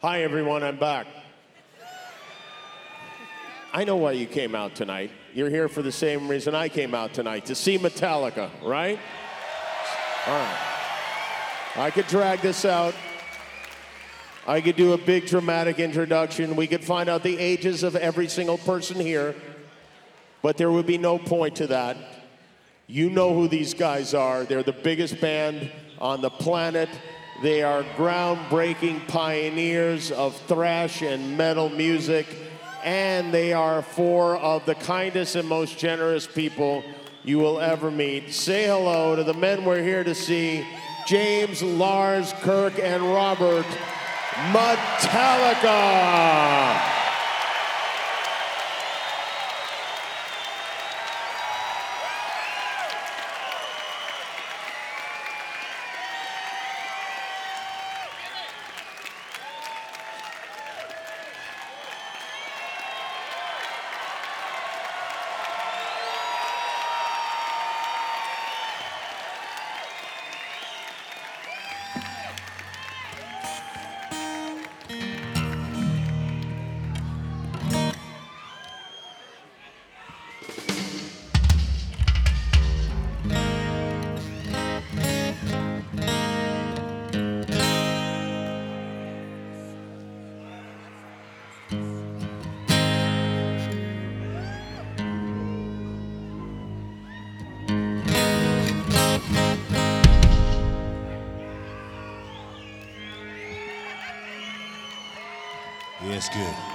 Hi, everyone, I'm back. I know why you came out tonight. You're here for the same reason I came out tonight, to see Metallica, right? All right. I could drag this out. I could do a big dramatic introduction. We could find out the ages of every single person here, but there would be no point to that. You know who these guys are. They're the biggest band on the planet. They are groundbreaking pioneers of thrash and metal music, and they are four of the kindest and most generous people you will ever meet. Say hello to the men we're here to see, James, Lars, Kirk, and Robert, Metallica. Yeah, it's good.